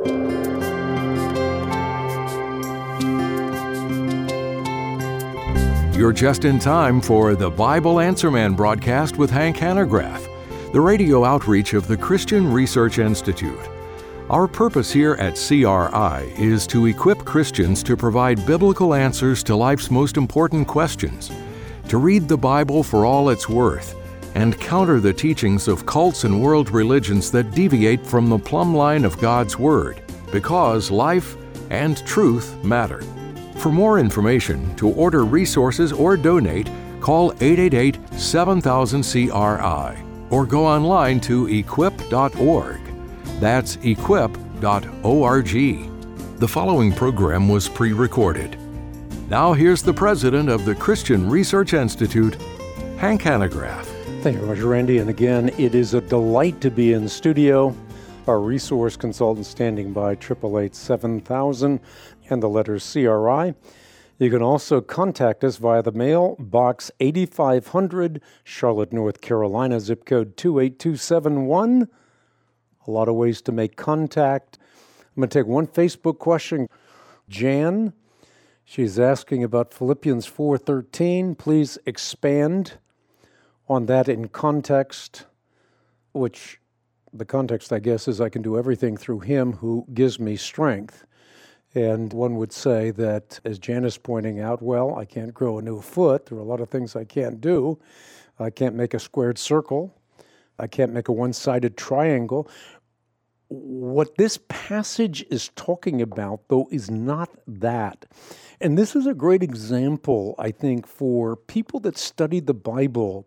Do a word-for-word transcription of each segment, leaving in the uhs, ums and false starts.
You're just in time for the Bible Answer Man broadcast with Hank Hanegraaff, the radio outreach of the Christian Research Institute. Our purpose here at C R I is to equip Christians to provide biblical answers to life's most important questions, to read the Bible for all it's worth, and counter the teachings of cults and world religions that deviate from the plumb line of God's Word, because life and truth matter. For more information, to order resources or donate, call eight eight eight, seven thousand, C R I or go online to equip dot org. That's equip dot org. The following program was pre-recorded. Now here's the president of the Christian Research Institute, Hank Hanegraaff. Thank you very much, Randy. And again, it is a delight to be in studio. Our resource consultant standing by, eight eight eight, seven thousand, and the letters C R I. You can also contact us via the mail, Box eighty-five hundred, Charlotte, North Carolina, zip code two eight two seven one. A lot of ways to make contact. I'm going to take one Facebook question. Jan, she's asking about Philippians four thirteen. Please expand on that in context, which the context, I guess, is I can do everything through Him who gives me strength. And one would say that, as Jan is pointing out, well, I can't grow a new foot. There are a lot of things I can't do. I can't make a squared circle. I can't make a one-sided triangle. What this passage is talking about, though, is not that. And this is a great example, I think, for people that study the Bible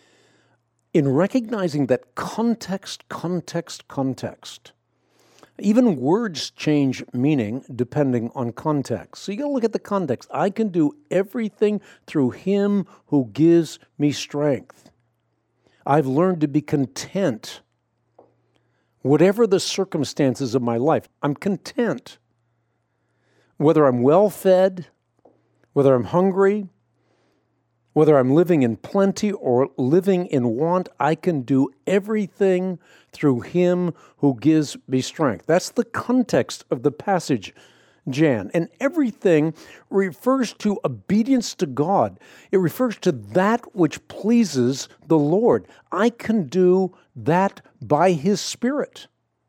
in recognizing that context, context, context. Even words change meaning depending on context. So you got to look at the context. I can do everything through Him who gives me strength. I've learned to be content. Whatever the circumstances of my life, I'm content. Whether I'm well-fed, whether I'm hungry, whether I'm living in plenty or living in want, I can do everything through Him who gives me strength. That's the context of the passage, Jan. And everything refers to obedience to God. It refers to that which pleases the Lord. I can do that by His Spirit.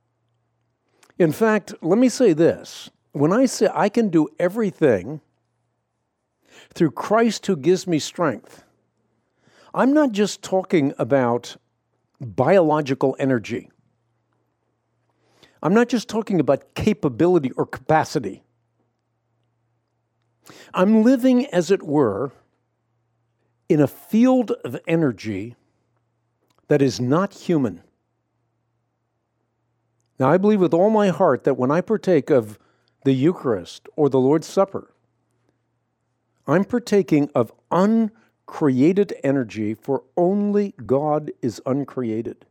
In fact, let me say this. When I say I can do everything through Christ who gives me strength, I'm not just talking about biological energy. I'm not just talking about capability or capacity. I'm living, as it were, in a field of energy that is not human. Now, I believe with all my heart that when I partake of the Eucharist or the Lord's Supper, I'm partaking of uncreated energy, for only God is uncreated.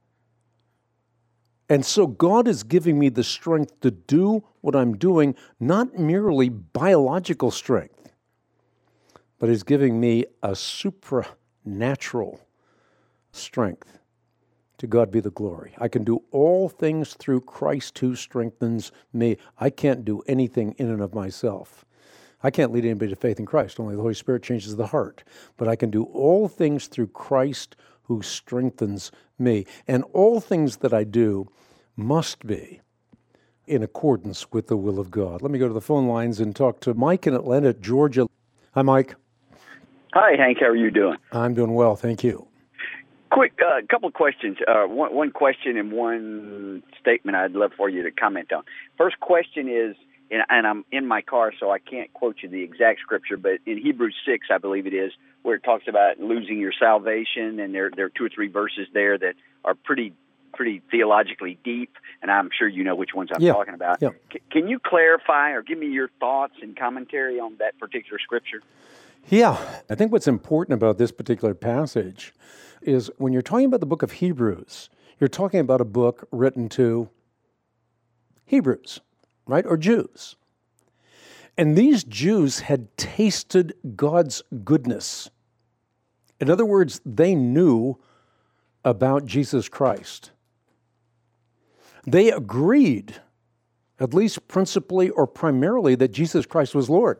And so God is giving me the strength to do what I'm doing, not merely biological strength, but He's giving me a supernatural strength. To God be the glory. I can do all things through Christ who strengthens me. I can't do anything in and of myself. I can't lead anybody to faith in Christ. Only the Holy Spirit changes the heart. But I can do all things through Christ who strengthens me. And all things that I do must be in accordance with the will of God. Let me go to the phone lines and talk to Mike in Atlanta, Georgia. Hi, Mike. Hi, Hank. How are you doing? I'm doing well, thank you. Quick, a uh, couple of questions. Uh, one, one question and one statement I'd love for you to comment on. First question is, and, and I'm in my car, so I can't quote you the exact scripture, but in Hebrews six, I believe it is, where it talks about losing your salvation, and there, there are two or three verses there that are pretty pretty theologically deep, and I'm sure you know which ones I'm yeah. talking about. Yeah. C- can you clarify or give me your thoughts and commentary on that particular scripture? Yeah, I think what's important about this particular passage is when you're talking about the book of Hebrews, you're talking about a book written to Hebrews, right, or Jews. And these Jews had tasted God's goodness. In other words, they knew about Jesus Christ. They agreed at least principally or primarily, that Jesus Christ was Lord.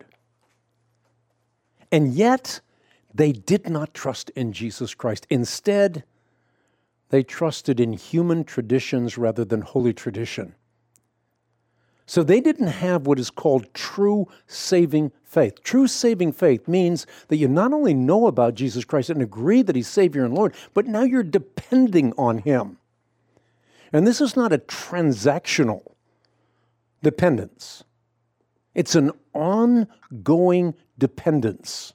And yet, they did not trust in Jesus Christ. Instead, they trusted in human traditions rather than holy tradition. So they didn't have what is called true saving faith. True saving faith means that you not only know about Jesus Christ and agree that He's Savior and Lord, but now you're depending on Him. And this is not a transactional dependence. It's an ongoing dependence.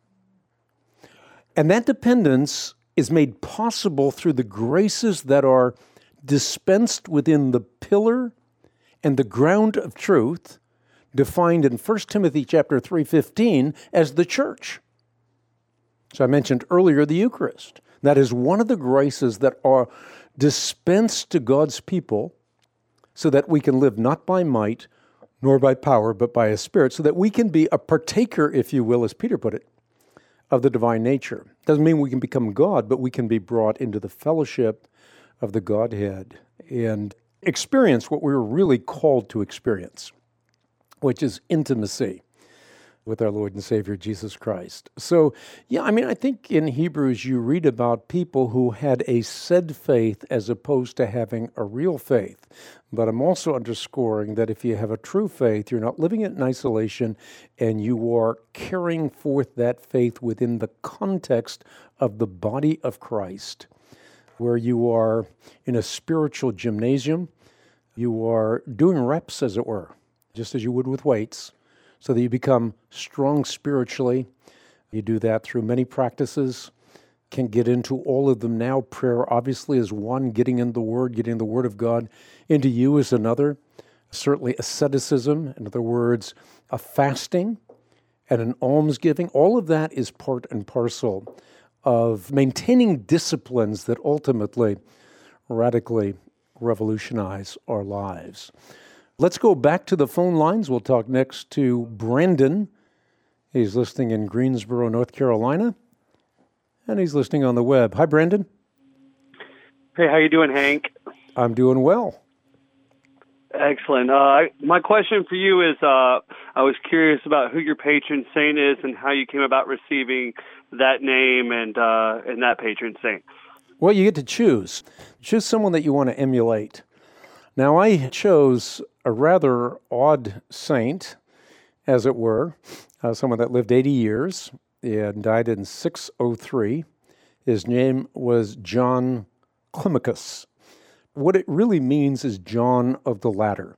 And that dependence is made possible through the graces that are dispensed within the pillar and the ground of truth, defined in First Timothy chapter three fifteen as the church. So I mentioned earlier the Eucharist. That is one of the graces that are dispensed to God's people so that we can live not by might nor by power, but by a Spirit, so that we can be a partaker, if you will, as Peter put it, of the divine nature. Doesn't mean we can become God, but we can be brought into the fellowship of the Godhead and experience what we were really called to experience, which is intimacy with our Lord and Savior Jesus Christ. So, yeah, I mean, I think in Hebrews you read about people who had a said faith as opposed to having a real faith. But I'm also underscoring that if you have a true faith, you're not living it in isolation, and you are carrying forth that faith within the context of the body of Christ, where you are in a spiritual gymnasium. You are doing reps, as it were, just as you would with weights, so that you become strong spiritually. You do that through many practices. Can't get into all of them now. Prayer obviously is one. Getting in the Word, getting the Word of God into you is another. Certainly asceticism, in other words, a fasting and an almsgiving. All of that is part and parcel of maintaining disciplines that ultimately radically revolutionize our lives. Let's go back to the phone lines. We'll talk next to Brandon. He's listening in Greensboro, North Carolina, and he's listening on the web. Hi, Brandon. Hey, how you doing, Hank? I'm doing well. Excellent. Uh, I, my question for you is, uh, I was curious about who your patron saint is and how you came about receiving that name and uh, and that patron saint. Well, you get to choose. Choose someone that you want to emulate. Now, I chose a rather odd saint, as it were, uh, someone that lived eighty years and died in six oh three. His name was John Climacus. What it really means is John of the Ladder.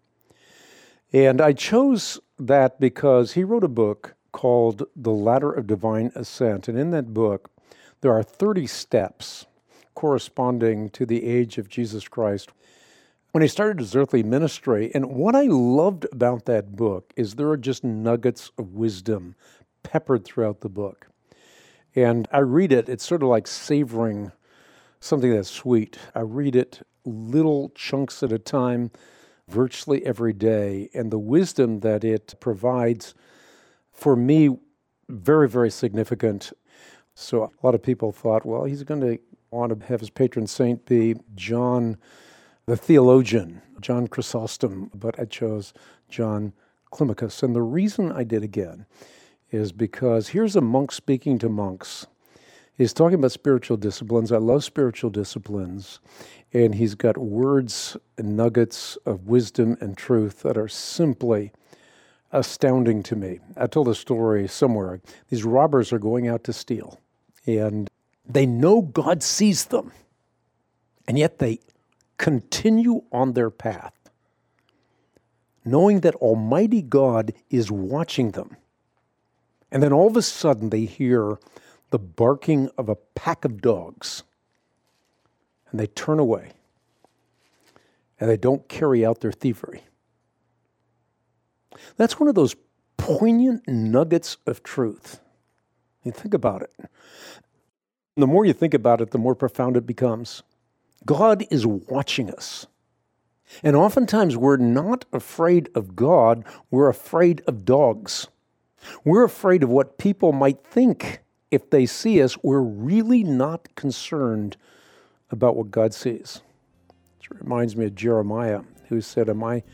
And I chose that because he wrote a book called The Ladder of Divine Ascent. And in that book, there are thirty steps corresponding to the age of Jesus Christ when he started his earthly ministry. And what I loved about that book is there are just nuggets of wisdom peppered throughout the book. And I read it, it's sort of like savoring something that's sweet. I read it little chunks at a time, virtually every day. And the wisdom that it provides, for me, very, very significant. So a lot of people thought, well, he's going to want to have his patron saint be John the theologian, John Chrysostom, but I chose John Climacus. And the reason I did again is because here's a monk speaking to monks. He's talking about spiritual disciplines. I love spiritual disciplines. And he's got words and nuggets of wisdom and truth that are simply astounding to me. I told a story somewhere. These robbers are going out to steal, and they know God sees them, and yet they continue on their path, knowing that Almighty God is watching them. And then all of a sudden they hear the barking of a pack of dogs, and they turn away, and they don't carry out their thievery. That's one of those poignant nuggets of truth. You think about it. The more you think about it, the more profound it becomes. God is watching us. And oftentimes we're not afraid of God, we're afraid of dogs. We're afraid of what people might think if they see us. We're really not concerned about what God sees. It reminds me of Jeremiah, who said, Am I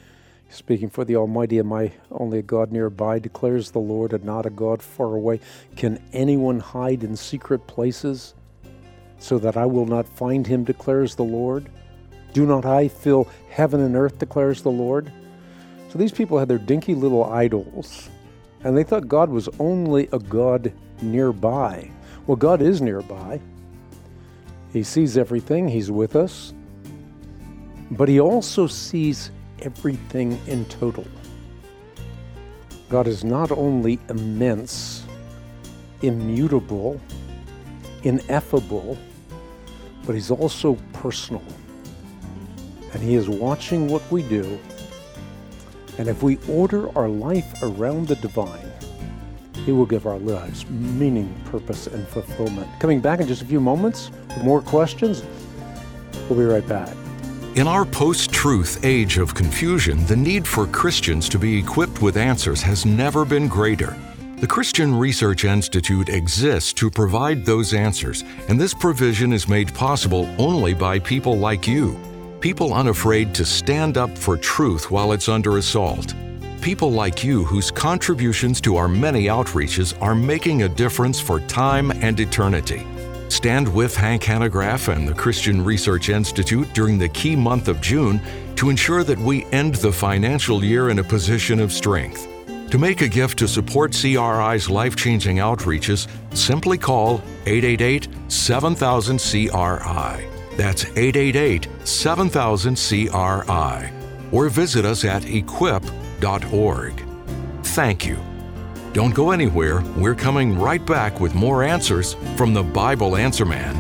Speaking for the Almighty, am I only a God nearby, declares the Lord, and not a God far away? Can anyone hide in secret places so that I will not find him, declares the Lord? Do not I fill heaven and earth, declares the Lord? So these people had their dinky little idols, and they thought God was only a God nearby. Well, God is nearby. He sees everything. He's with us. But he also sees everything in total. God is not only immense, immutable, ineffable, but he's also personal. And he is watching what we do. And if we order our life around the divine, he will give our lives meaning, purpose, and fulfillment. Coming back in just a few moments with more questions. We'll be right back. In our post-truth age of confusion, the need for Christians to be equipped with answers has never been greater. The Christian Research Institute exists to provide those answers, and this provision is made possible only by people like you. People unafraid to stand up for truth while it's under assault. People like you whose contributions to our many outreaches are making a difference for time and eternity. Stand with Hank Hanegraaff and the Christian Research Institute during the key month of June to ensure that we end the financial year in a position of strength. To make a gift to support C R I's life-changing outreaches, simply call eight eight eight, seven thousand, C R I. That's eight eight eight, seven thousand, C R I. Or visit us at equip dot org. Thank you. Don't go anywhere. We're coming right back with more answers from the Bible Answer Man.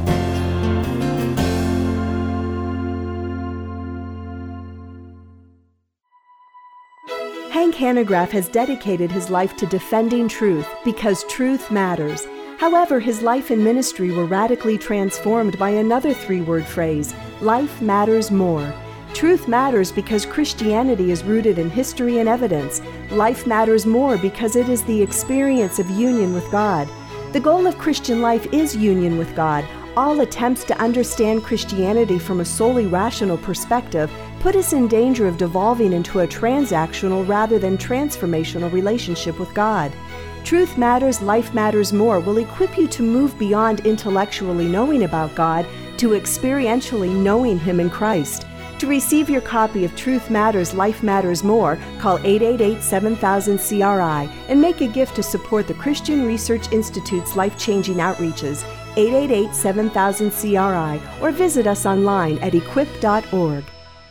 Hank Hanegraaff has dedicated his life to defending truth because truth matters. However, his life and ministry were radically transformed by another three-word phrase, life matters more. Truth matters because Christianity is rooted in history and evidence. Life matters more because it is the experience of union with God. The goal of Christian life is union with God. All attempts to understand Christianity from a solely rational perspective put us in danger of devolving into a transactional rather than transformational relationship with God. Truth Matters, Life Matters More will equip you to move beyond intellectually knowing about God to experientially knowing Him in Christ. To receive your copy of Truth Matters, Life Matters More, call eight eight eight, seven thousand, C R I and make a gift to support the Christian Research Institute's life-changing outreaches, eight eight eight, seven thousand, C R I, or visit us online at equip dot org.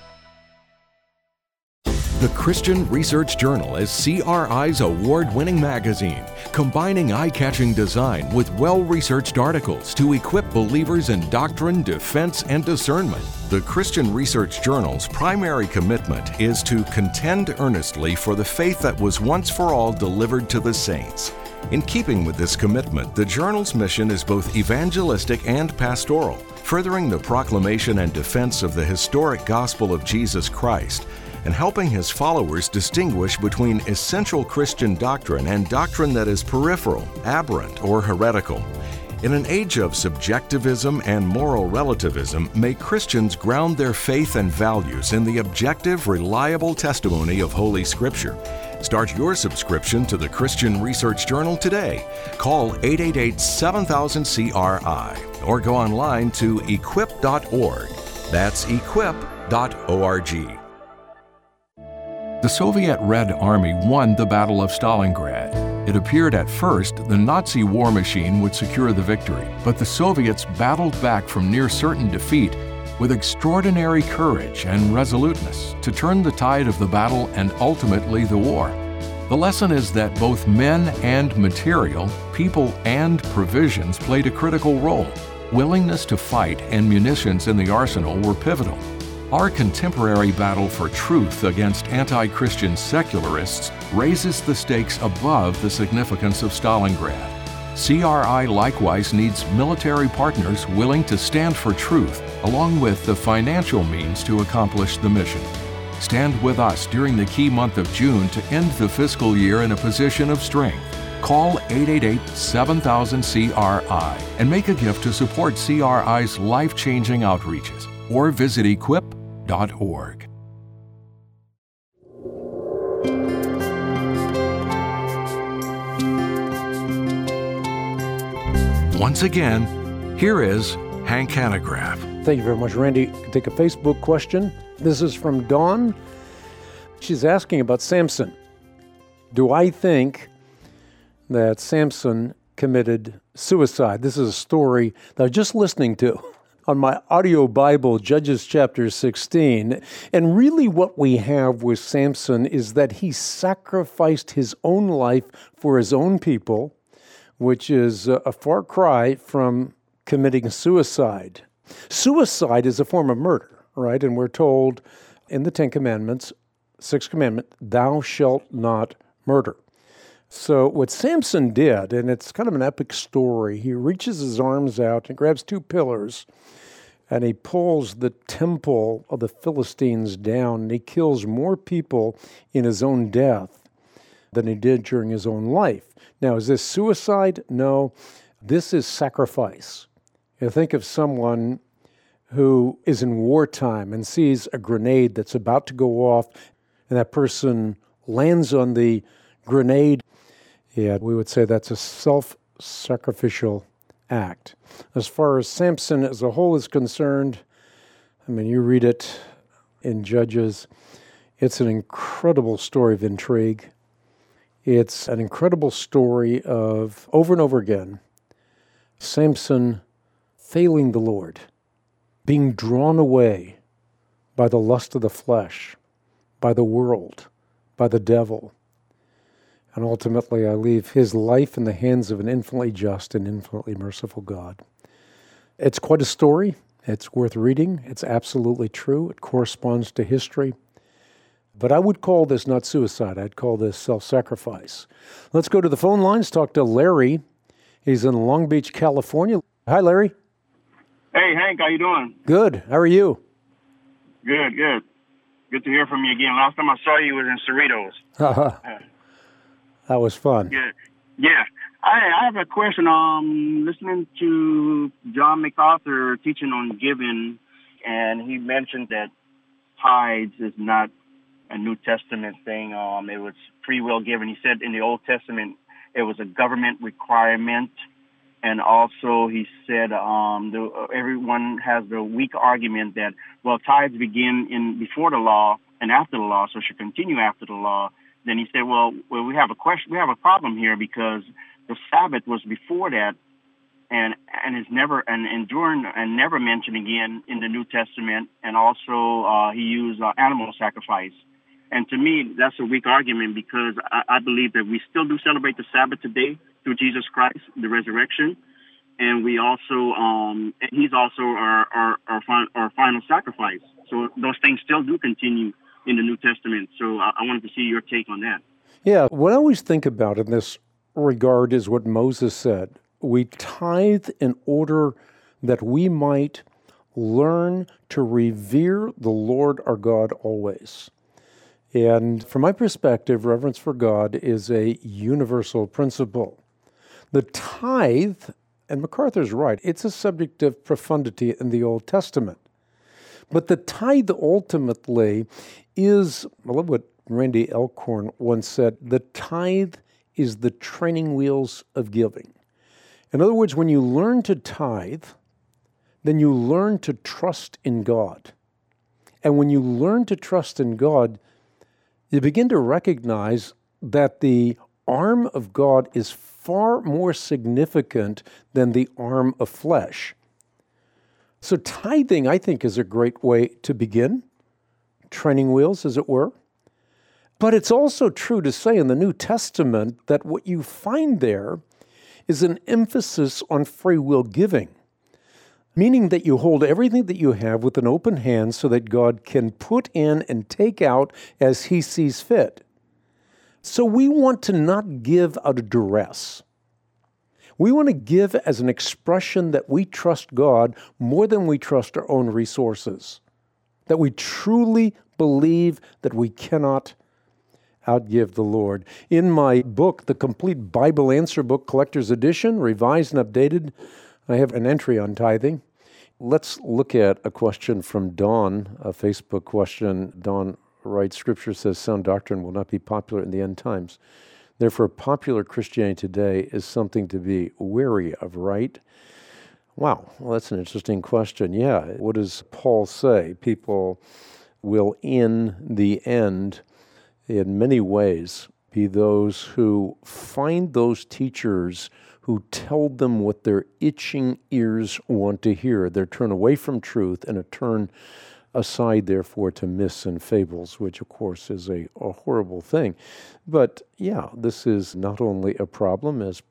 The Christian Research Journal is C R I's award-winning magazine, combining eye-catching design with well-researched articles to equip believers in doctrine, defense, and discernment. The Christian Research Journal's primary commitment is to contend earnestly for the faith that was once for all delivered to the saints. In keeping with this commitment, the journal's mission is both evangelistic and pastoral, furthering the proclamation and defense of the historic gospel of Jesus Christ, and helping his followers distinguish between essential Christian doctrine and doctrine that is peripheral, aberrant, or heretical. In an age of subjectivism and moral relativism, may Christians ground their faith and values in the objective, reliable testimony of Holy Scripture. Start your subscription to the Christian Research Journal today. Call eight eight eight, seven thousand, C R I or go online to equip dot org. That's equip dot org. The Soviet Red Army won the Battle of Stalingrad. It appeared at first the Nazi war machine would secure the victory, but the Soviets battled back from near certain defeat with extraordinary courage and resoluteness to turn the tide of the battle and ultimately the war. The lesson is that both men and material, people and provisions played a critical role. Willingness to fight and munitions in the arsenal were pivotal. Our contemporary battle for truth against anti-Christian secularists raises the stakes above the significance of Stalingrad. C R I likewise needs military partners willing to stand for truth, along with the financial means to accomplish the mission. Stand with us during the key month of June to end the fiscal year in a position of strength. Call eight eight eight, seven thousand, C R I and make a gift to support C R I's life-changing outreaches, or visit equip dot org. Once again, here is Hank Hanegraaff. Thank you very much, Randy. Take a Facebook question. This is from Dawn. She's asking about Samson. Do I think that Samson committed suicide? This is a story that I was just listening to on my audio Bible, Judges chapter sixteen. And really what we have with Samson is that he sacrificed his own life for his own people, which is a far cry from committing suicide. Suicide is a form of murder, right? And we're told in the Ten Commandments, Sixth Commandment, thou shalt not murder. So what Samson did, and it's kind of an epic story, he reaches his arms out and grabs two pillars, and he pulls the temple of the Philistines down, and he kills more people in his own death than he did during his own life. Now, is this suicide? No, this is sacrifice. You think of someone who is in wartime and sees a grenade that's about to go off, and that person lands on the grenade. Yeah, we would say that's a self-sacrificial act. As far as Samson as a whole is concerned, I mean, you read it in Judges, it's an incredible story of intrigue. It's an incredible story of, over and over again, Samson failing the Lord, being drawn away by the lust of the flesh, by the world, by the devil. And ultimately, I leave his life in the hands of an infinitely just and infinitely merciful God. It's quite a story. It's worth reading. It's absolutely true. It corresponds to history. But I would call this not suicide. I'd call this self-sacrifice. Let's go to the phone lines, talk to Larry. He's in Long Beach, California. Hi, Larry. Hey, Hank, how you doing? Good. How are you? Good, good. Good to hear from you again. Last time I saw you was in Cerritos. Uh-huh. That was fun. Good. Yeah. I, I have a question. Um, listening to John MacArthur teaching on giving, and he mentioned that tithes is not a New Testament thing. Um, it was free will giving. He said in the Old Testament it was a government requirement, and also he said um, the, everyone has the weak argument that, well, tithes begin in before the law and after the law, so it should continue after the law. Then he said, well, well, we have a question, we have a problem here because the Sabbath was before that, and and is never and enduring and never mentioned again in the New Testament, and also uh, he used uh, animal sacrifice. And to me, that's a weak argument because I, I believe that we still do celebrate the Sabbath today through Jesus Christ, the resurrection. And we also, um, and he's also our, our, our, fin- our final sacrifice. So those things still do continue in the New Testament. So I, I wanted to see your take on that. Yeah, what I always think about in this regard is what Moses said. We tithe in order that we might learn to revere the Lord our God always. And from my perspective, reverence for God is a universal principle. The tithe, and MacArthur's right, it's a subject of profundity in the Old Testament. But the tithe ultimately is, I love what Randy Elkhorn once said, the tithe is the training wheels of giving. In other words, when you learn to tithe, then you learn to trust in God. And when you learn to trust in God, you begin to recognize that the arm of God is far more significant than the arm of flesh. So tithing, I think, is a great way to begin, training wheels, as it were. But it's also true to say in the New Testament that what you find there is an emphasis on free will giving, meaning that you hold everything that you have with an open hand so that God can put in and take out as he sees fit. So we want to not give out of duress. We want to give as an expression that we trust God more than we trust our own resources, that we truly believe that we cannot outgive the Lord. In my book, The Complete Bible Answer Book Collector's Edition, revised and updated, I have an entry on tithing. Let's look at a question from Dawn, a Facebook question. Dawn right? Scripture says sound doctrine will not be popular in the end times. Therefore, popular Christianity today is something to be wary of, right? Wow, well, that's an interesting question. Yeah, what does Paul say? People will, in the end, in many ways, be those who find those teachers who tell them what their itching ears want to hear. They turn away from truth and a turn aside, therefore, to myths and fables, which, of course, is a, a horrible thing. But, yeah, this is not only a problem, as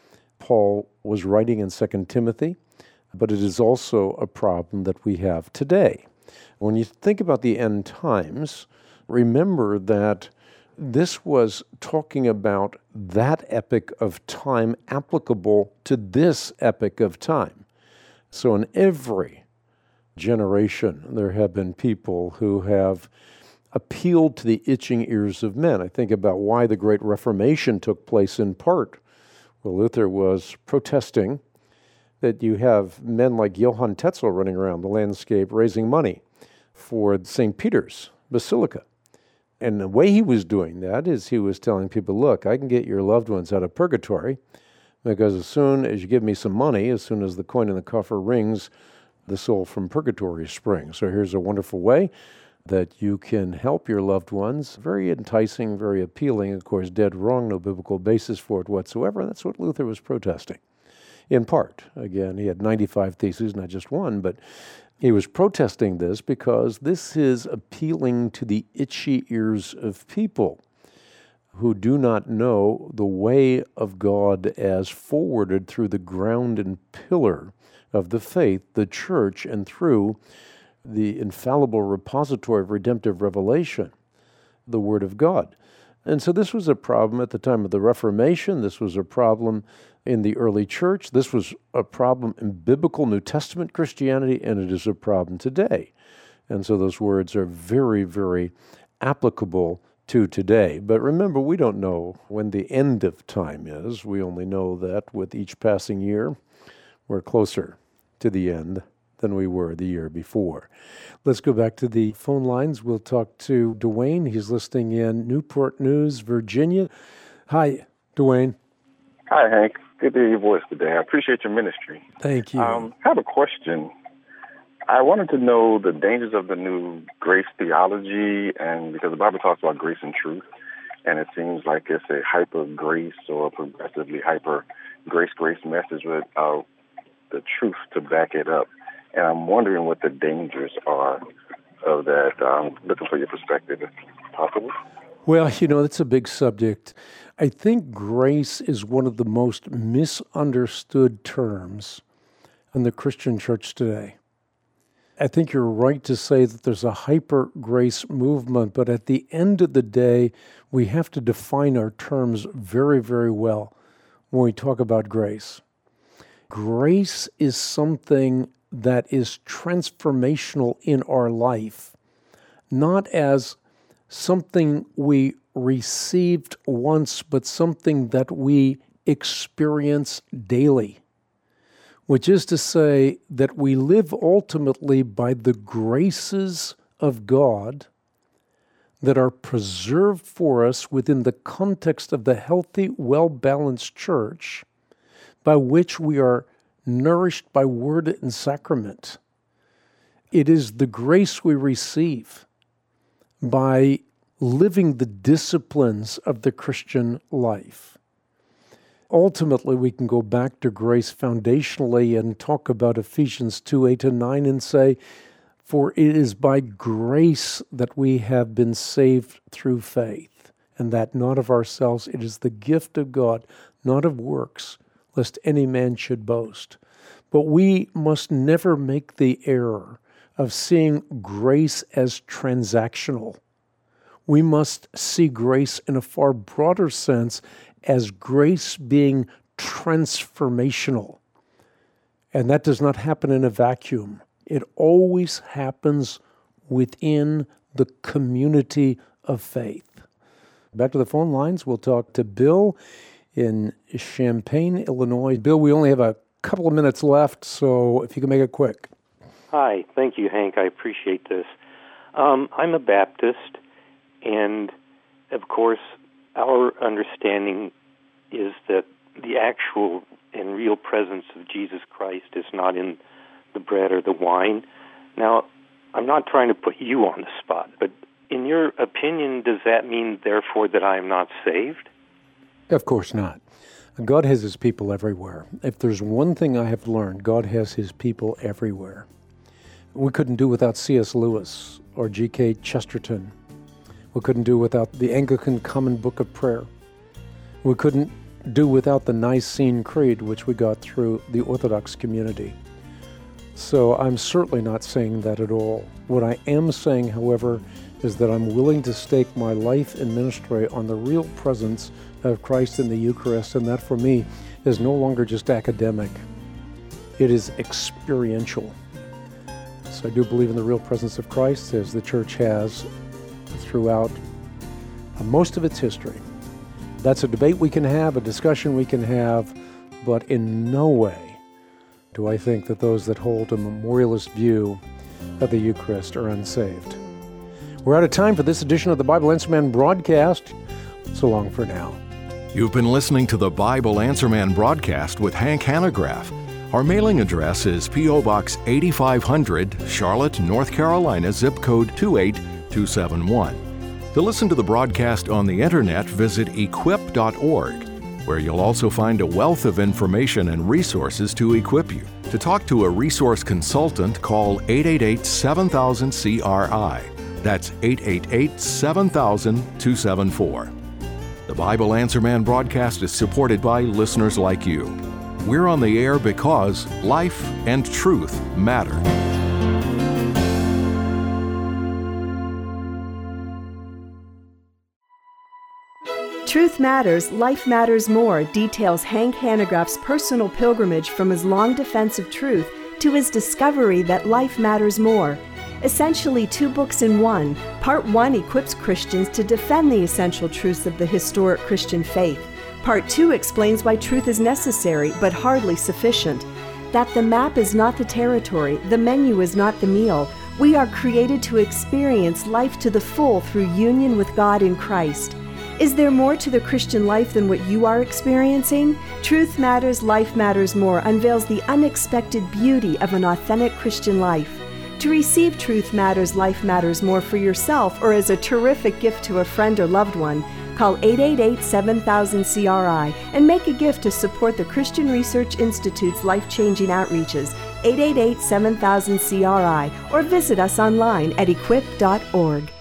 Paul was writing in Second Timothy, but it is also a problem that we have today. When you think about the end times, remember that this was talking about that epoch of time applicable to this epoch of time. So in every generation, there have been people who have appealed to the itching ears of men. I think about why the Great Reformation took place in part. Well, Luther was protesting that you have men like Johann Tetzel running around the landscape raising money for Saint Peter's Basilica. And the way he was doing that is he was telling people, look, I can get your loved ones out of purgatory because as soon as you give me some money, as soon as the coin in the coffer rings, the soul from purgatory springs. So here's a wonderful way that you can help your loved ones. Very enticing, very appealing, of course, dead wrong, no biblical basis for it whatsoever. That's what Luther was protesting. In part, again, he had ninety-five theses, not just one, but he was protesting this because this is appealing to the itchy ears of people who do not know the way of God as forwarded through the ground and pillar of the faith, the church, and through the infallible repository of redemptive revelation, the Word of God. And so this was a problem at the time of the Reformation. This was a problem in the early church. This was a problem in biblical New Testament Christianity, and it is a problem today. And so those words are very, very applicable to today. But remember, we don't know when the end of time is. We only know that with each passing year, we're closer to the end than we were the year before. Let's go back to the phone lines. We'll talk to Dwayne. He's listening in Newport News, Virginia. Hi, Dwayne. Hi, Hank. Good to hear your voice today. I appreciate your ministry. Thank you. Um, I have a question. I wanted to know the dangers of the new grace theology, and because the Bible talks about grace and truth, and it seems like it's a hyper grace or a progressively hyper grace grace message with uh, the truth to back it up. And I'm wondering what the dangers are of that. I'm looking for your perspective, if possible. Well, you know, that's a big subject. I think grace is one of the most misunderstood terms in the Christian church today. I think you're right to say that there's a hyper-grace movement, but at the end of the day, we have to define our terms very, very well when we talk about grace. Grace is something that is transformational in our life, not as something we received once, but something that we experience daily, which is to say that we live ultimately by the graces of God that are preserved for us within the context of the healthy, well-balanced church by which we are nourished by word and sacrament. It is the grace we receive by living the disciplines of the Christian life. Ultimately, we can go back to grace foundationally and talk about Ephesians two, eight and nine and say, for it is by grace that we have been saved through faith, and that not of ourselves, it is the gift of God, not of works, lest any man should boast. But we must never make the error of seeing grace as transactional. We must see grace in a far broader sense as grace being transformational. And that does not happen in a vacuum. It always happens within the community of faith. Back to the phone lines. We'll talk to Bill in Champaign, Illinois. Bill, we only have a couple of minutes left, so if you can make it quick. Hi. Thank you, Hank. I appreciate this. Um, I'm a Baptist, And, of course, our understanding is that the actual and real presence of Jesus Christ is not in the bread or the wine. Now, I'm not trying to put you on the spot, but in your opinion, does that mean, therefore, that I am not saved? Of course not. God has his people everywhere. If there's one thing I have learned, God has his people everywhere. We couldn't do without C S Lewis or G K Chesterton. We couldn't do without the Anglican Common Book of Prayer. We couldn't do without the Nicene Creed, which we got through the Orthodox community. So I'm certainly not saying that at all. What I am saying, however, is that I'm willing to stake my life and ministry on the real presence of Christ in the Eucharist, and that for me is no longer just academic. It is experiential. So I do believe in the real presence of Christ, as the Church has throughout most of its history. That's a debate we can have, a discussion we can have, but in no way do I think that those that hold a memorialist view of the Eucharist are unsaved. We're out of time for this edition of the Bible Answer Man broadcast. So long for now. You've been listening to the Bible Answer Man broadcast with Hank Hanegraaff. Our mailing address is P O Box eighty-five hundred, Charlotte, North Carolina, zip code two eight two seven one. To listen to the broadcast on the internet, visit equip dot org, where you'll also find a wealth of information and resources to equip you. To talk to a resource consultant, call eight eight eight, seven thousand, C R I. That's eight eight eight, seven thousand, two seven four. The Bible Answer Man broadcast is supported by listeners like you. We're on the air because life and truth matter. Truth Matters, Life Matters More details Hank Hanegraaff's personal pilgrimage from his long defense of truth to his discovery that life matters more. Essentially two books in one. Part one equips Christians to defend the essential truths of the historic Christian faith. Part two explains why truth is necessary, but hardly sufficient. That the map is not the territory, the menu is not the meal. We are created to experience life to the full through union with God in Christ. Is there more to the Christian life than what you are experiencing? Truth Matters, Life Matters More unveils the unexpected beauty of an authentic Christian life. To receive Truth Matters, Life Matters More for yourself or as a terrific gift to a friend or loved one, call eight eight eight, seven thousand, C R I and make a gift to support the Christian Research Institute's life-changing outreaches, eight eight eight, seven thousand, C R I, or visit us online at equip dot org.